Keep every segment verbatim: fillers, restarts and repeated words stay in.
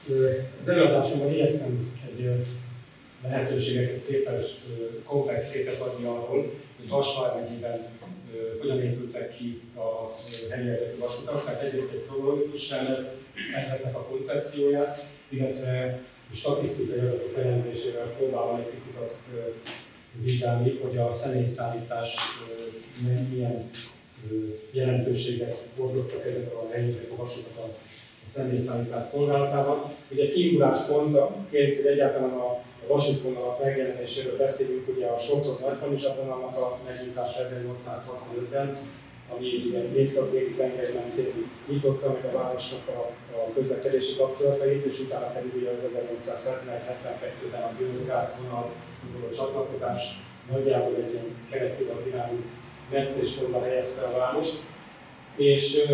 Az előadásomban igyekszem egy lehetőségeket képes, komplex képet adni arról, hogy Vas vármegyében hogyan épültek ki a helyi érdekű vasutak, tehát egyrészt egy kronológikus elméletnek a koncepcióját, illetve a statisztikai adatok elemzésével próbálom egy picit azt vizsgálni, hogy a személyszállítás milyen jelentőséget hordoztak ezek a helyi érdekű vasutak a személyszállítás szolgálatában. Ugye kiinduláspontként, hogy egyáltalán a vasútvonalak megjelenéséről beszélünk, ugye a Sopron-Nagykanizsa vonalnak a megnyitása ezernyolcszázhatvanötben, ami ugye észak-déli tenger mentén nyitotta meg a városnak a, a közlekedési kapcsolatait, és utána pedig ugye az ezernyolcszázhetvenegy-hetvenkettőben a Győr-Grácz vonalhoz való csatlakozás nagyjából egy ilyen kereküveg irányú meccéskorba helyezte a várost. És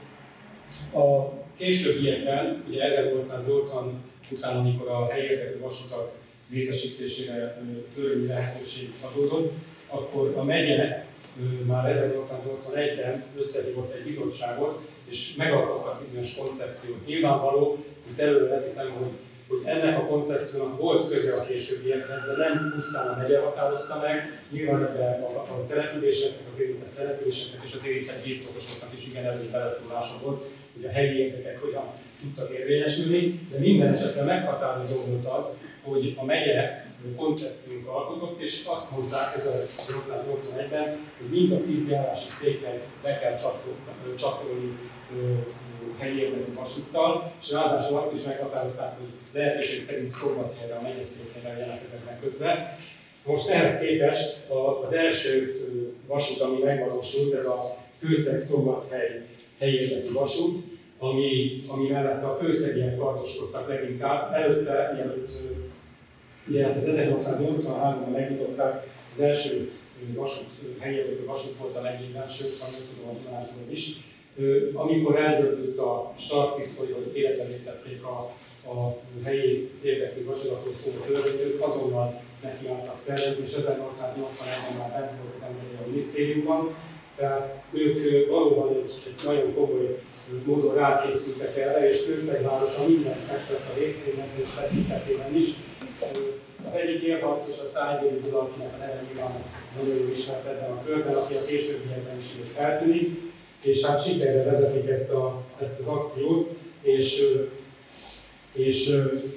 a későbbiekben, ugye ezernyolcszáznyolcvan után, amikor a helyi érdekű vasutak létesítésére törvényi lehetőség adódott, akkor a megye már ezernyolcszáznyolcvanegyben összehívott egy bizottságot, és megadtak bizonyos koncepciót. Nyilvánvaló, hogy előre vetítem, hogy, hogy ennek a koncepciónak volt köze a későbbiekhez, de nem pusztán a megye határozta meg, nyilván ebben a, a településeknek, az érintett településeknek és az érintett birtokosoknak is igen erős beleszólása volt, hogy a helyi érdekek hogyan tudtak érvényesülni, de minden esetre meghatározó volt az, hogy a megye koncepciónk alkotott, és azt mondták ezernyolcszáznyolcvanegyben, hogy mind a tíz járási székhely be kell csatolni helyi érdekű vasúttal, és ráadásul azt is meghatározták, hogy lehetőség szerint Szombathelyre a megyeszékhelyre legyenek ezeknek kötve. Most ehhez képest az első vasút, ami megvalósult, ez a Kőszeg-Szombathely helyi érdekű vasút, ami, ami mellett a kőszegiek kardoskodtak leginkább. Előtte, mielőtt ugye, hát az ezernyolcszáznyolcvanháromban megnyitották, az első vasút, helyi érdekű vasút volt a legjobb, sőt, nem tudom, a Dunától is. Amikor eldöntött a startpisztoly, hogy életbe léptették a, a helyi érdekű vasutakról szóló törvényt, azonnal nekiálltak szervezni, és ezernyolcszáznyolcvanegyben már bent volt az Energiai Minisztériumban. Tehát ők valóban egy, egy nagyon komoly módon rákészültek erre, és Kőszegvárosa mindent megtett a részvényezés tekintetében is. Az egyik élharc és a Szájvéri Gyula, akinek a neve nyilván nagyon jól ismert ebben a körben, aki a későbbiekben is feltűnik, és hát sikerre vezetik ezt, a, ezt az akciót, és, és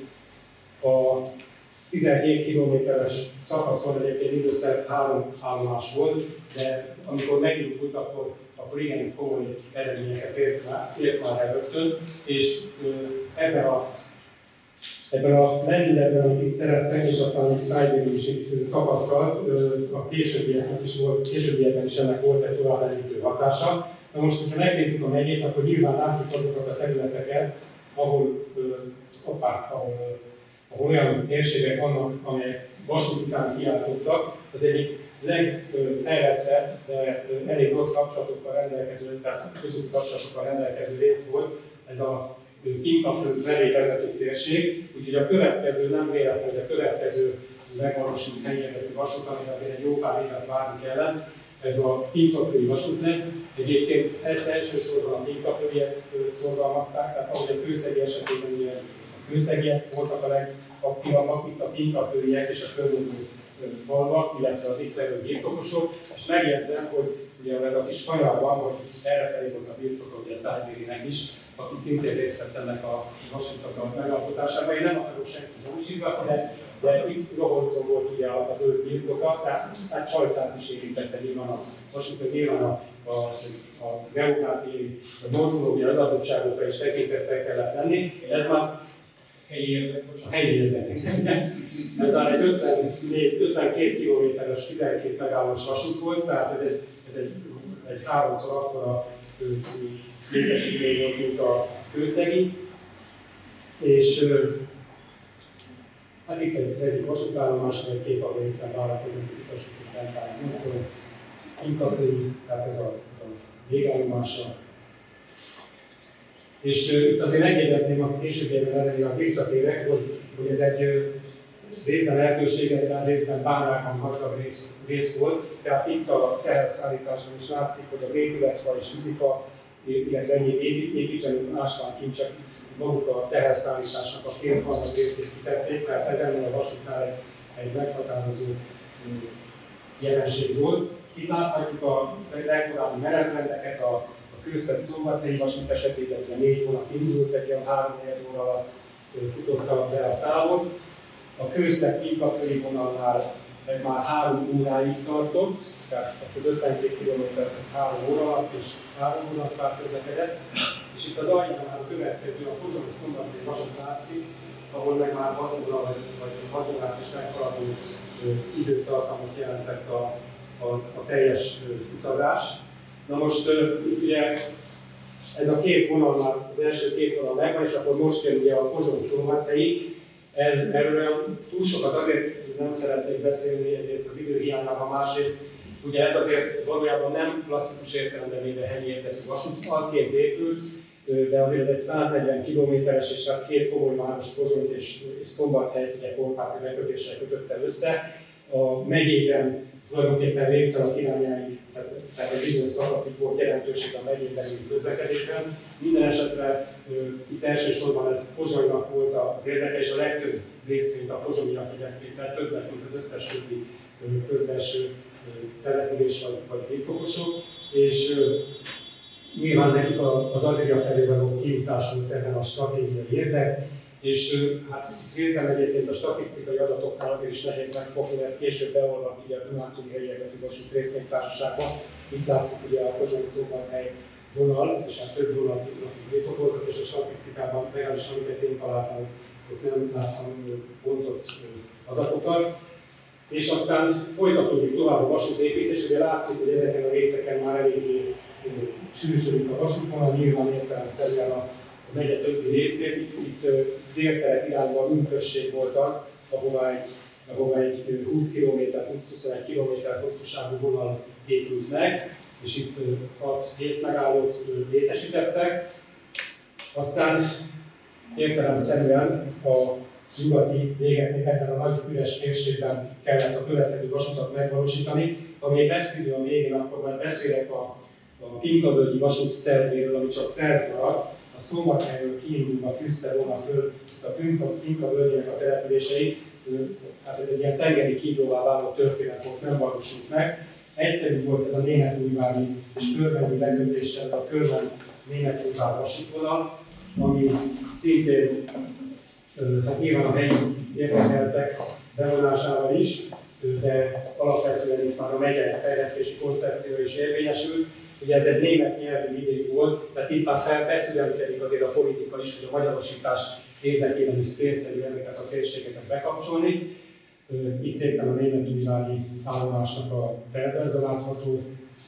a tizenhét kilométeres szakaszon egyébként mindössze három állomás volt, de amikor megindult, akkor, akkor igen komoly eredményeket ért már, ért már el rögtön, és ebben a, ebben a lendületben, amit itt szereztek, és aztán amit Szájvéri is itt tapasztalt, a későbbiekben is, volt, későbbiekben is ennek volt egy tovább elindítő hatása. Na most, hogyha megnézzük a megyét, akkor nyilván látjuk azokat a területeket, ahol, hoppá, ahol, ahol olyan térségek vannak, amelyek vasút után kiáltottak. Az egyik legfejlettebb, de elég rossz kapcsolatokkal rendelkező, tehát közúti kapcsolatokkal rendelkező rész volt, ez a Kinkaföld felé vezető térség. Úgyhogy a következő, nem véletlen, hogy a következő megvalósult helyi érdekű vasút, amire azért egy jó pár évet várni kellett, ez a Kinkaföldi vasútnet. Egyébként ezt elsősorban a kinkaföldiek szorgalmazták, tehát ahogy a kőszegi esetében ugye a kőszegiek voltak a legaktívabbak, itt a kinkaföldiek és a környező falvak, illetve az itt levő birtokosok, és megjegyzem, hogy ugye ez a kis kanyar van, hogy errefelé volt a birtok, ugye Szájvérinek is, aki szintén részt vett ennek a vasútnak a megalkotásában. Én nem akarok senkit gyanúsítani, de, de itt Rohoncon volt ugye az ő birtoka, tehát, tehát Csajtát is érintette nyilván a vasút, hogy nyilván a, a, a geográfiai, a morfológiai adottságokra is tekintettel kellett lenni. Ez már helyi érdek, helyi érdek. Ez már egy ötvenkét kilométeres, tizenkét megállós vasút volt, tehát ez egy, ez egy, egy háromszor akkora létesítmény volt, mint a kőszegi. És hát itt az egyik vasútállomás, egy kép, ahol itt vállalkozunk az utasok, itt Bentány Mozdony, Kinkaföldi, tehát ez a, ez a végállomása. És uh, itt azért megjegyezném azt későbbiekben erre, hogy visszatérek, hogy, hogy ez egy részben lehetőségekben, részben bányákon gazdag rész, rész volt. Tehát itt a teherszállításon is látszik, hogy az épületfa és űzifa illetve ennyi építeni ásványkincsek maguk a teherszállításnak a két harmad részét kitették, mert ez ennél a vasútnál egy, egy meghatározó jelenség volt. Itt láthatjuk az legkorábbi menetrendeket, a, a Kőszeg-Szombathelyi vasút esetében ugye négy vonat indult, egy olyan három óra alatt futotta be a távot. A Kőszeg-Pinkaföldi vonalnál ez már három óráig tartott, tehát ezt az ötvenkét kilométert három óra alatt és három óra alatt már közlekedett. És itt az alján a következő, a Pozsony-Szombathelyi vasút látszik, ahol meg már hat óra vagy, vagy hat órát is meghaladó időtartamot jelentett a, a, a teljes utazás. Na most ugye ez a két vonal már, az első két vonal megvan, és akkor most jön ugye a Pozsony-Szombathelyi. Erről túl sokat azért nem szeretnék beszélni, egyrészt az időhiányában, másrészt ugye ez azért valójában nem klasszikus értelemben véve helyi érdekű vasútként épült, de azért ez egy száznegyven kilométeres és hát két komoly város, Pozsonyt és, és Szombathelyt ugye Kolpáci bekötéssel kötötte össze. A megyében tulajdonképpen Lépcsalak irányáig, tehát, tehát egy bizonyos szakaszig volt jelentőség a megyében közlekedésben. Minden esetre itt elsősorban ez Pozsonynak volt az érdeke, és a legtöbb részvényt a pozsonyiak igazként többet, mint az összes többi közbelső település vagy, vagy birtokosok. És nyilván nekik az Adria felé való kijutás volt ebben a stratégiai érdek, és hát részben egyébként a statisztikai adatoknál azért is nehéz megfogni, mert később beolvad ugye a Dunántúli helyi érdekű vasút részvénytársaságban. Itt látszik ugye a Pozsony-Szombathely vonal, és hát több vonal birtokoltak, és a statisztikában legalábbis amiket én találtam, ott nem láttam pontot adatokat. És aztán folytatódik tovább a vasútépítés, ugye látszik, hogy ezeken a részeken már eléggé sűrűsödik a vasútvonal, nyilván értelemszerűen a megye többi részét. Itt délkelet irányban Műkösség volt az, ahova egy, ahova egy húsz kilométer, húsz-huszonegy kilométer hosszúságú vonal épült meg, és itt hat-hét megállót létesítettek. Aztán értelemszerűen a nyugati végeknek ebben a nagy üres térségben kellett a következő vasutat megvalósítani. Ha még lesz idő a végén, akkor majd beszélek a, a Pinkavölgyi vasút tervéről, ami csak terv maradt. A Szombathelyről kiindulva fűzte volna föl a Pinkavölgyének a településeit. Hát ez egy ilyen tengeri kígyóvá váló történet volt, nem valósult meg. Egyszerű volt ez a Németújvári és Körmendi bekötéssel, ez a Körmend-Németújvár vasútvonal, ami szintén hát nyilván a helyi érdekeltek bevonásával is, de alapvetően itt már a megye fejlesztési koncepció is érvényesült. Ugye ez egy német nyelvű vidék volt, tehát itt már felbeszélkedik azért a politika is, hogy a magyarosítás érdekében is célszerű ezeket a térségeket bekapcsolni. Itt éppen a Németújvári állomásnak a terveze látható.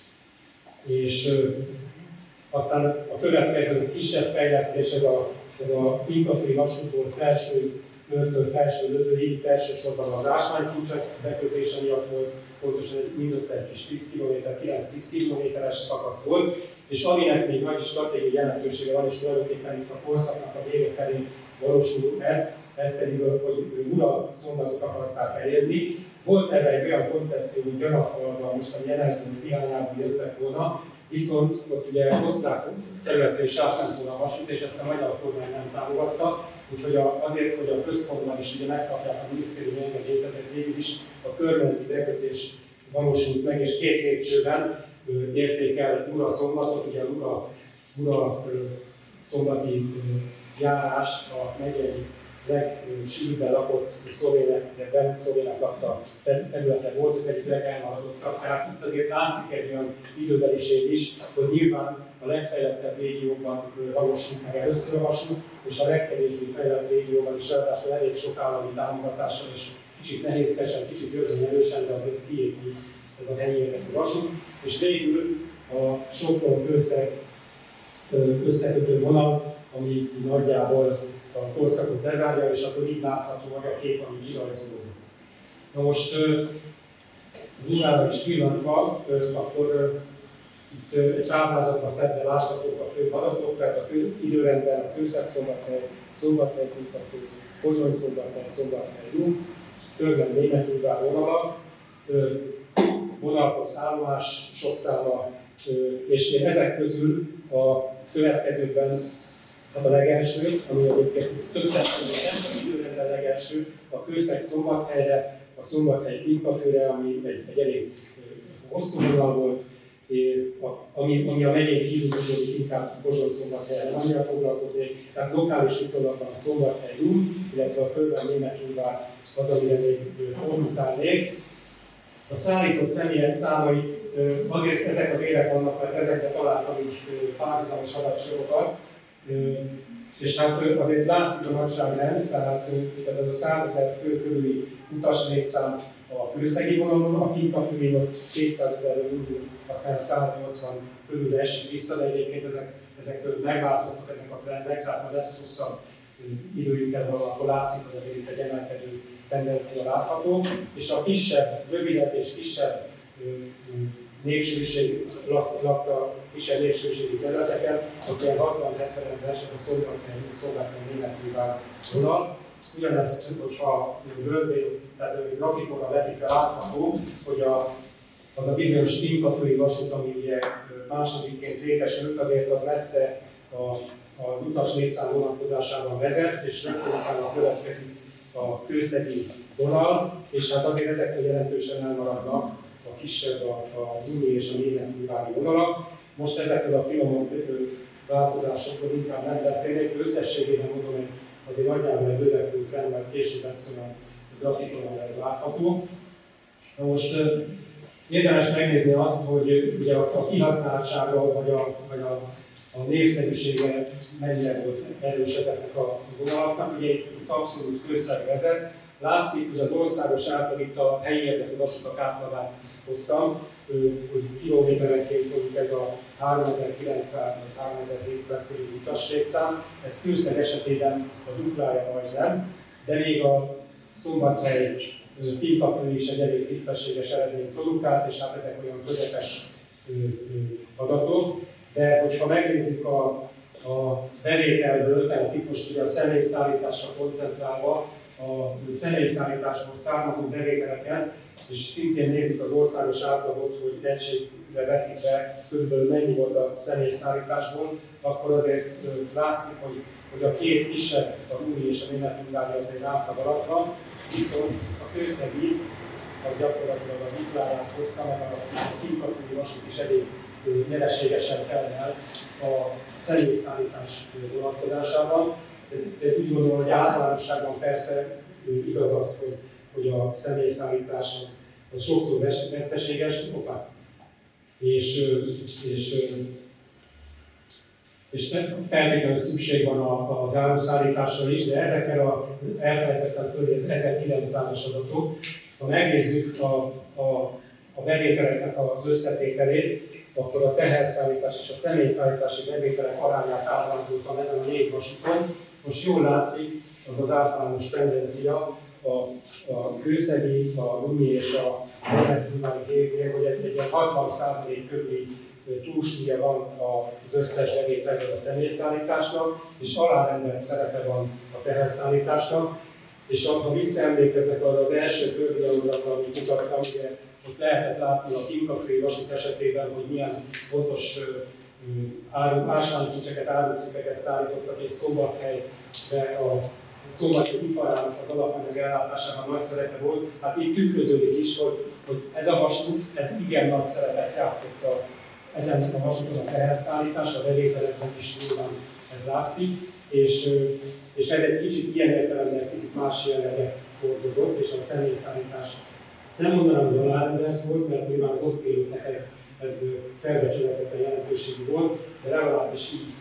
És aztán a következő kisebb fejlesztés, ez a Ez a Pinkaföldi vasútból felső körtől felső lövőig, itt elsősorban az ásványkincsek bekötése miatt volt, pontosan egy mindössze egy kis tíz kilométer, kilenc-tíz kilométeres szakasz volt, és aminek még nagy stratégiai jelentősége van, és tulajdonképpen itt a korszaknak a vége felé valósul ez, ez pedig, hogy Mura-Szombatot akarták elérni. Volt erre egy olyan koncepció, hogy Gyarapfalva, most a Jenezőn irányából jöttek volna, viszont ott ugye osztrák területre is átment volna a vasút, és ezt a magyar kormány nem támogatta, úgyhogy azért, hogy a központban is ugye megkapják a minisztérium engedélyt, ezért végül is a körmendi bekötés valósult meg, és két lépcsőben érték el Mura-Szombatot, ugye a Mura, Mura szombati járás a megyei legsűrűbben lakott szlovének, szlovének lakta területe volt, ez egyik legelmaradottabb. Tehát itt azért látszik egy olyan időbeliség is, hogy nyilván a legfejlettebb régióban valósult meg először a vasút, és a legkevésbé fejlett régióban is ráadásul elég sok állami támogatással és kicsit nehézkesen, kicsit jövőnyelősen, de azért kiépül ez a helyi érdekű vasút. És végül a Sopron-Kőszeg összekötő vonal, ami nagyjából a korszakot lezárja, és akkor így látható az a kép, ami kirajzolódott. Na most az órára is pillantva, akkor itt egy táblázatban szedve láthatók a fő adatok, tehát a időrendben a Kőszeg-Szombathely, Szombathely, Pinkaföld, Pozsony-Szombathely, Szombathely, Körmend Németújvár vonalak, vonalhoz állomás, sok száma, és ezek közül a következőkben, hát a legelső, ami egyébként több szempontból nem csak időrendben legelső, a Kőszeg-Szombathelyre, a Szombathely-Pimpafőre, ami egy, egy elég hosszú vonal volt, ami, ami a megyén kívül húzódik, inkább Bozsony-Szombathelyre nem annyira foglalkozik, tehát lokális viszonylatban a Szombathely-Dum, illetve a körben Németújvár az, amire még fókuszálnék. A szállított személyek számait azért ezek az évek vannak, mert ezekben találtam így párhuzamos adatsorokat, és hát azért látszik a nagyságrend, tehát itt ez a százezer fő körüli utas létszám a kőszegi vonalon, a Pimpafőig ott kétszázezerről indul, aztán a száznyolcvan körül esik vissza, de egyébként ezek, ezek megváltoztak ezek a trendek, tehát már lesz hosszabb időintervallum, akkor látszik, hogy azért itt egy emelkedő tendencia látható, és a kisebb, rövidebb és kisebb népsűrűség lakta kisebb népsűrűségi területeken, ott ilyen hatvan-hetven ezeres, ez a Szombathely Németújvár vonal. Ugyanezt, hogyha görbén, tehát grafikonra vetítve látható, hogy a, az a bizonyos Pimpafői vasút, ami ugye másodikként létesült, azért az messze a, az utas létszám vonatkozásában vezet, és rögtön utána következik a kőszegi vonal, és hát azért ezektől jelentősen elmaradnak a kisebb, a, a Dumi és a Németújvári vonalak. Most ezekről a finom változásokról inkább nem beszélnék, összességében mondom, hogy azért nagyjából egy növekvő trend, mert később lesz a grafikonon ez látható. Na most érdemes megnézni azt, hogy ugye a kihasználtsága vagy a, vagy a, a népszerűsége mennyire volt erős ezeknek a vonalaknak. Ugye itt abszolút Kőszeg vezet. Látszik, hogy az országos átlag, itt a helyi érdekű vasutak átlagát hoztam, hogy kilométerenként mondjuk ez a háromezer-kilencszáz vagy háromezer-hétszáz körüli utaslétszám, ez Kőszeg esetében a duplája majdnem, de még a Szombathely Pimpafő is egy elég tisztességes eredményt produkált, és hát ezek olyan közepes adatok. De hogyha megnézzük a, a bevételből, tehát itt most ugye a személyszállításra koncentrálva, a személyszállításból származó bevételeket, és szintén nézzük az országos átlagot, hogy egységre vetítve körülbelül mennyi volt a személyszállításból, akkor azért látszik, hogy, hogy a két kisebb, a Dumi és a Németújvári azért átlag alatt van, viszont a kőszegi az gyakorlatilag a dupláját hozta, meg a Pimpafői vasút is elég nyereségesen termelt a személyszállítás vonatkozásában. De úgy gondolom, hogy általánosságban persze igaz az, hogy, hogy a személyszállítás az, az sokszor veszteséges, opa, és, és, és feltétlenül szükség van az áruszállításra is, de ezekkel a, elfelejtettem föl, az ezerkilencszázas adatok, ha megnézzük a, a, a bevételeknek az összetételét, akkor a teherszállítás és a személyszállítási bevételek arányát ábrázoltam ezen a négy vasúton. Most jól látszik az az általános tendencia a, a kőszegi, a Dumi és a Németújvári hévnél, hogy egy, egy hatvan százalék körüli túlsúlya van az összes bevételből a személyszállításnak, és alárendelt szerepe van a teherszállításnak. És ha visszaemlékeznek arra az első körvilágomra, amit mutattam, ugye ott lehetett látni a Pimpafői vasút esetében, hogy milyen fontos ásványkincseket, árucikkeket szállítottak, és Szombathelyre a Szombathely iparának az alapanyag ellátásában nagy szerepe volt. Hát itt tükröződik is, hogy, hogy ez a vasút, ez igen nagy szerepet játszott a, ezen a vasúton a teherszállítás, a bevételekben is nyilván ez látszik, és, és ez egy kicsit ilyen értelemben kicsit más jelleget hordozott, és a személyszállítás. Ezt nem mondanám, hogy alárendelt volt, mert nyilván az ott élőknek ez, ez felbecsületetlen jelentőségű volt, de legalábbis így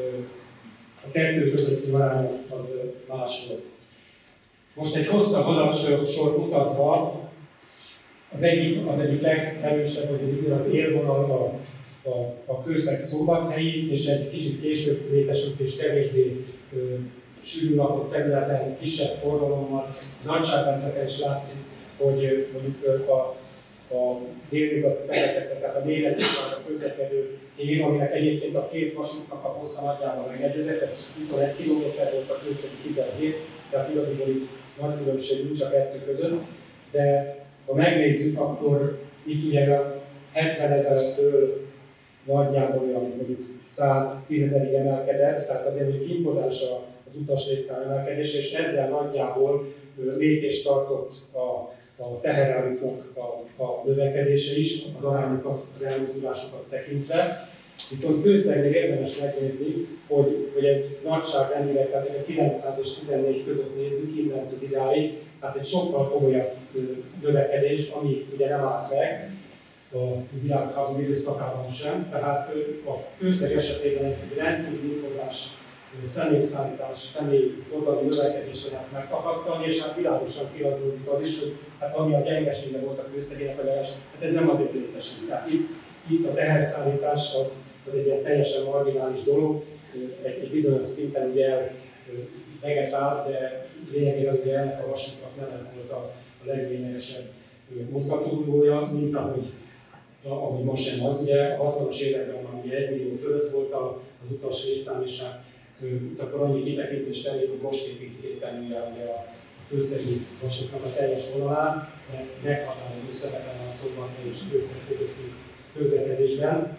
a kettő közötti arány az, az más volt. Most egy hosszabb adatsort mutatva, az egyik, az egyik legerősebb, hogy az élvonal a, a, a Kőszeg-Szombathelyi, és egy kicsit később létesült és kevésbé sűrű lakott területen, kisebb forgalommal, nagyságrendeken is látszik, hogy mondjuk a, a délnyugati területekre, tehát a Németújvárra közlekedő év, aminek egyébként a két vasútnak a hossza nagyjából megegyezett, ez huszonöt kilométer volt, a kőszegi tizenhét, tehát igaziból itt nagy különbség nincs a kettő között, de ha megnézzük, akkor itt ugye a hetven ezertől nagyjából olyan mondjuk száztízezerig emelkedett, tehát azért hogy impozáns az utas létszám emelkedés, és ezzel nagyjából lépést tartott a, a teheráruknak a, a növekedése is, az arányokat, az elmozdulásokat tekintve. Viszont kőszegnél érdemes megnézni, hogy, hogy egy nagyságrendileg, tehát a kilencszáz és tizennégy között nézzük, innentől idáig, tehát egy sokkal komolyabb növekedés, ami ugye nem állt meg a világháború időszakában sem. Tehát a kőszeg esetében egy rendkívül impozáns személyszállítás, személyforgalmi növekedést lehet megtapasztalni, és hát világosan kirajzolódik az is, hogy hát ami a gyengesége volt a kőszegének, hát ez nem azért létesít. Tehát itt, itt a teherszállítás az, az egy ilyen teljesen marginális dolog, egy, egy bizonyos szinten ugye vegetál, de lényegében ugye ennek a vasútnak nem ez volt a, a leglényegesebb mozgatórugója, mint ahogy, ahogy ma sem az. Ugye a hatvanas években már ugye egy millió fölött volt az utas létszám, és hát akkor annyi kitekintést tennék, hogy most építik éppen ugye a kőszegi vasútnak a teljes vonalán, mert meghatározó szerepen a Szombathely és Kőszeg közötti közlekedésben.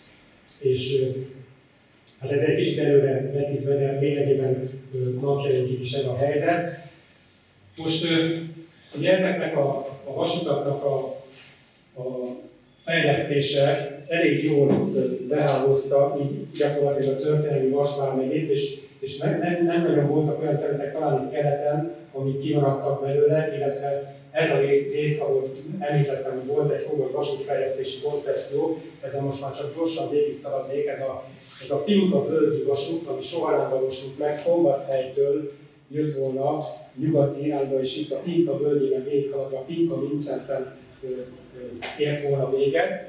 És hát ez egy kicsit előre vetítve, de lényegében napjainkig is ez a helyzet. Most ugye ezeknek a, a vasutaknak a, a fejlesztése elég jól behálózta így gyakorlatilag a történelmi Vas-vármegyét, és, és nem, nem, nem nagyon voltak olyan területek, talán itt keleten, amik kimaradtak belőle, illetve ez a rész, ahol említettem, hogy volt egy komoly vasútfejlesztési koncepció, ezen most már csak gyorsan végig szaladnék, ez a, ez a Pinka völgyi vasút, ami soha nem valósult meg, Szombathelytől jött volna nyugati irányba, és itt a Pinka völgyében végighaladva, a Pinka Vincenten ért volna véget.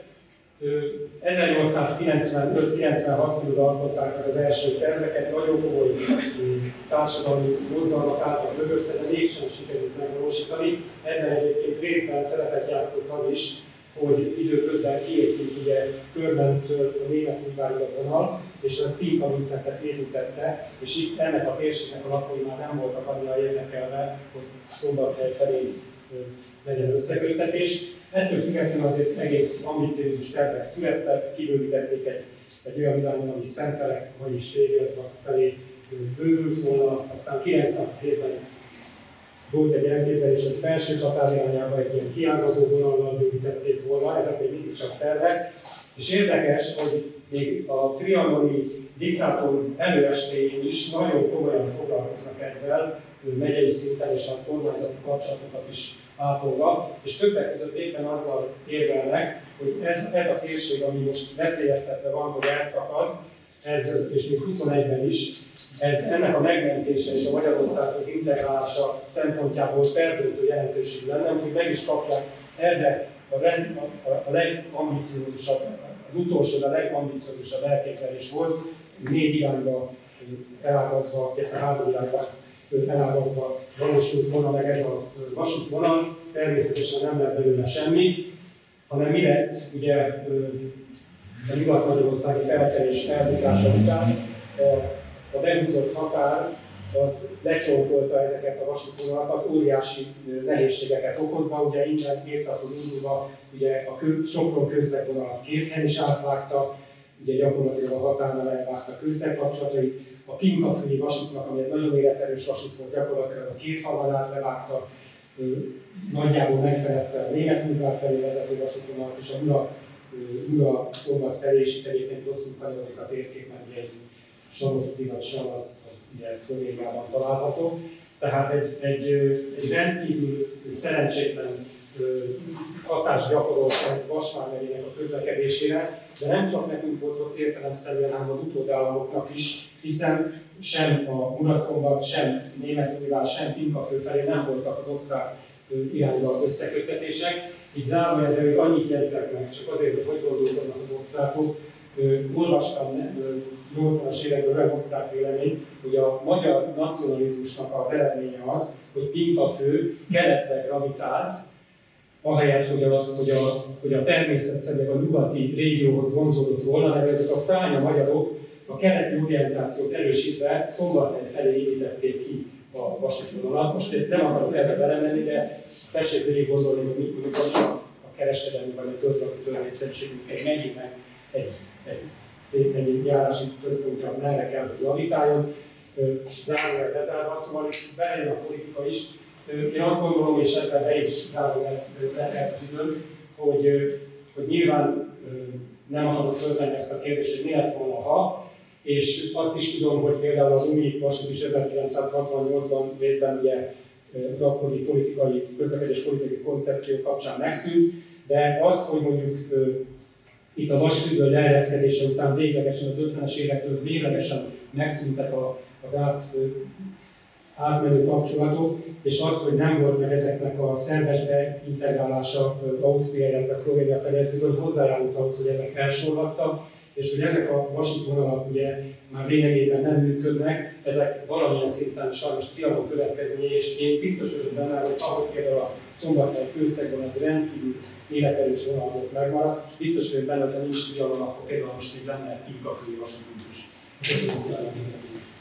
ezernyolcszázkilencvenöt kilencvenhat alkották meg az első terveket, nagyon komoly társadalmi mozgalmak álltak mögötte, de mégsem sikerült megvalósítani. Ebben egyébként részben szerepet játszott az is, hogy időközben kiépült ugye Körmentől a Németújvárig a vonal, és az Pinka Vincentet építette, és itt ennek a térségnek a lakói már nem voltak annyira érdekelve, hogy Szombathely felé legyen összeköttetés. Ettől függetlenül azért egész ambiciózus tervek születtek, kibővítették egy, egy olyan irányon, ami Szentelek, vagyis Tégezbak felé bővült volna, aztán kilencszázhétben volt egy elképzelés, hogy Felsőcsatár irányába egy ilyen kiágazó vonallal bővítették volna, ezek még mindig csak tervek. És érdekes, hogy még a trianoni diktátor előestéjén is nagyon komolyan foglalkoznak ezzel, megyei szinten és a kormányzati kapcsolatokat is ápolva, és többek között éppen azzal érvelnek, hogy ez, ez a térség, ami most veszélyeztetve van, hogy elszakad, ez, és még huszonegyben is, ez ennek a megmentése és a Magyarországhoz integrálása szempontjából perdöntő jelentőségű lenne, hogy meg is kapják erre a, rend, a, a legambiciózusabb, az utolsó, de a legambiciózusabb elképzelés volt, négy irányba elágazva, illetve három irányba elágazva valósult volna meg ez a vasútvonal, természetesen nem lett belőle semmi, hanem mi lett, ugye a nyugat-magyarországi felkelés elbuklása után a, a behúzott határ az lecsonkolta ezeket a vasútvonalakat, óriási nehézségeket okozva, ugye innen északról indulva ugye a kö, Sopron Kőszeg-vonalat két helyen is átvágta, ugye gyakorlatilag a határnál elvágta Kőszeg kapcsolatait, a Pinkafülyi vasútnak, ami egy nagyon életerős vasút volt, gyakorlatilag a kétharmadát levágta, nagyjából megfelezte a Németújvár felé vezető vasútvonalat, és a Mura, Mura Szombat felé, és itt egyébként rosszul kanyarodik a térkép, mert ugye egy Sarovci vagy Sav, az, az ugye Szlovéniában található. Tehát egy, egy, egy rendkívül szerencsétlen hatást gyakorolt ez Vas-vármegyének a közlekedésére, de nem csak nekünk volt rossz értelemszerűen, hanem az utódállamoknak is, hiszen sem a Muraszombat, sem Németújvár, sem Pinkafő felé nem voltak az osztrák irányba összeköttetések. Így zárójelben, hogy annyit jegyzek meg, csak azért, hogy hogy gondolkodnak az osztrákok. Olvastam nyolcvanas években olyan osztrák vélemény, hogy a magyar nacionalizmusnak az eredménye az, hogy Pinkafő keletre gravitált, ahelyett, hogy a, hogy a, hogy a természetszerűen a nyugati régióhoz vonzódott volna, mert ezek a fránya magyarok a keleti orientációt erősítve Szombathely felé építették ki a vasútvonalat. Most nem akarok ebbe belemenni, de tessék végig gondolni, hogy mit a, a kereskedelmi vagy a földrajzi törvényszerűségünk egy megyében egy, egy szép egyéb járási központja az merre kell, hogy javítáljon. Zárójel bezárva, szóval itt belejön a politika is. Én azt gondolom, és ezzel be is zárom le az időt, hogy, hogy nyilván nem akarom föltenni ezt a kérdést, hogy mi lett volna, ha, és azt is tudom, hogy például az UMI vasút is ezerkilencszázhatvannyolcban részben ugye az akkori politikai, közlekedés politikai koncepció kapcsán megszűnt, de az, hogy mondjuk itt a vasfüggöny leereszkedése után véglegesen az ötvenes évektől véglegesen megszűntek az át, átmenő kapcsolatok, és az, hogy nem volt meg ezeknek a szerves beintegrálása Ausztria, illetve Szlovénia felé, ez bizony hozzájárult ahhoz, hogy ezek elsorvadtak, és hogy ezek a vasútvonalak ugye már lényegében nem működnek, ezek valamilyen szinten sajnos trianon következménye, és én biztos vagyok benne, hogy ahogy például a Szombathely Kőszegben egy rendkívül életerős vonalból megmaradt, biztos vagyok benne, hogy ha nincs trianon, akkor például most még lenne egy Pilkafői vasútunk is. Köszönöm szépen!